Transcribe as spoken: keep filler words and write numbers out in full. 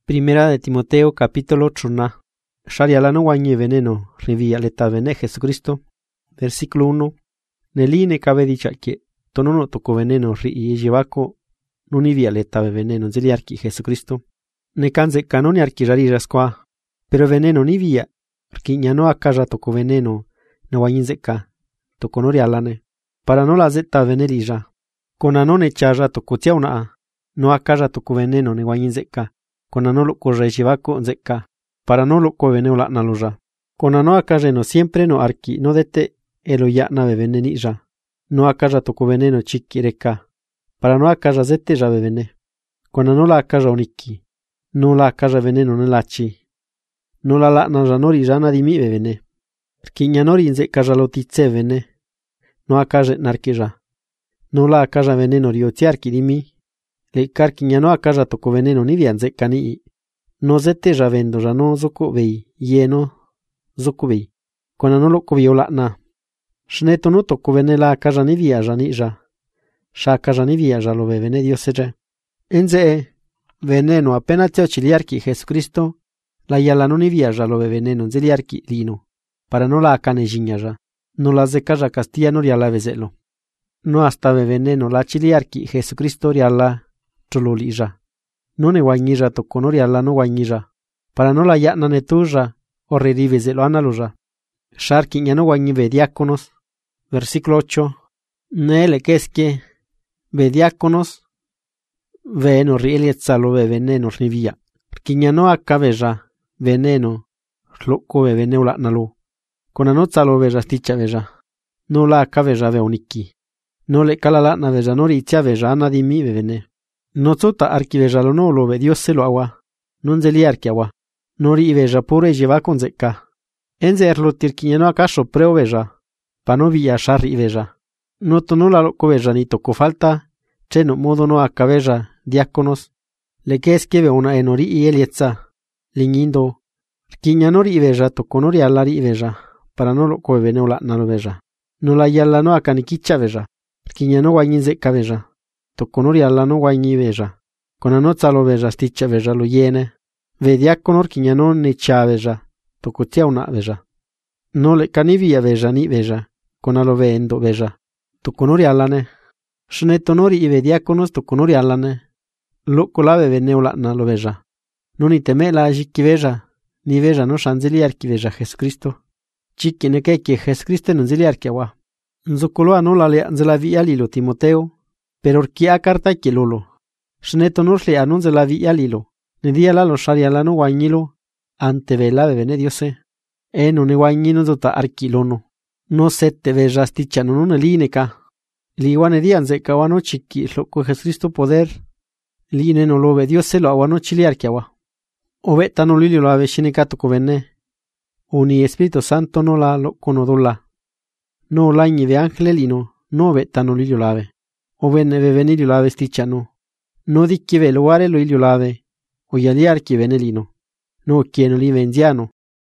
Primera de Timoteo capítulo trona. Shariala no guañe veneno, revía leta vene Jesucristo. Versículo uno. Neline cabe dicha que tonono tocó veneno ri y llevaco no ni via leta veneno zeliarki Jesucristo. Ne canze canoni arquirari rasqua. Pero veneno ni via. Arquiña no acaya tocó veneno. No guañinzeca. Tocó norialane. Para no la zeta venelija. Con anone chaya tocó tiauna. No acaya tocó veneno ne guañinzeca. Con anolo corre llevaco zeca. Para no lo coveneo la naloja. Con ano acaya no siempre no arqui no dete elo ya nave venenija. No acaya tocó veneno chiquireca. Para no acaya zete ya bebene. Con ano la acaya oniki. No la acaya veneno nelachi. No la la najanori jana di mi bebene. Kiñanori inze kajalotitse vene. No acaya narquija. No la acaya veneno riotiarki di mi. Le carquiña no acaya tocó veneno ni vianze cani. No zete ya vendo ya no zoko vei. Yeno zoko vei. Con ano lo coviola na. Shneto no tocó venela acaya ni via ya ni ja. Sha acaya ni via ya lo bebene Dios ya. Enze veneno apenas te ochiliarki Jesucristo. La yala no ni via ya lo veneno zeliarki lino. Para no la acane ya. No la zekaya castilla no riala vezelo. No hasta veneno la chiliarki Jesucristo riala chololija. No ne guañija tocó no riala no guañija. Para no la yatna netuja o rerivezelo analoja. Sharki ya no guañive diáconos. Versículo ocho. Nele que es que ve diáconos. Ve no rielietzalo ve veneno ni via. Kiña no acabe ya. Veneno, loco ve veneno la nalo. Con anotza lo veja sticha veja. No la acabe ya ve uniki. No le cala la na veja no ritia veja ana di mi vene. No zota arki veja lo no lo ve Dios se lo agua. Non zeli arki agua. No ri veja pure lleva con zeca. Enze erlo tirkiña no acaso preo veja. Pa no via shari veja. No to no la loco veja ni tocó falta. Che no modo no acabe ya diáconos. Le que es que ve una enori y elietza. Liñindo, kiña no ri veja tocó no riala ri veja, para no lo coveneo la nalo veja. No la yala no acaniquicha veja, kiña no guañinze veja, tocó no riala no guañi veja. Con anotza lo veja sticha veja lo yene, ve diáconor kiña no ni cha veja, tocó tia una veja. No le canivia veja ni veja, con alo vendo veja, tocó no rialane. Shneto no ri ve diáconos tocó no rialane, lo colave veneo la nalo veja. No ni teme la jiki veja, ni veja no shanzeliar ki veja Jesucristo. Chiki ne que que Jesucristo no zeliar ki agua. Nzokoloa no la le anzela vi alilo Timoteo, pero orkia carta ki lolo. Shneto no le anunze la vi alilo, ne dia la lo sharia la no guañilo, ante vela bebene Diose. E no ne guañino dota arquilono. No se te veja sticha no no lineka. Liwane dianze kawano chiki lo ko Jesucristo poder. Line no lo ve Diose lo agua no chiliar ki agua. O veta no lilio la vecinicato covene. O ni Espíritu Santo no la lo conodola. No la ñi de angelelino, no veta no lilio lave. O vene ve venilio la vestichano. No di che ve luare lo ilio lave. O yaliar che venelino. No quien li venziano.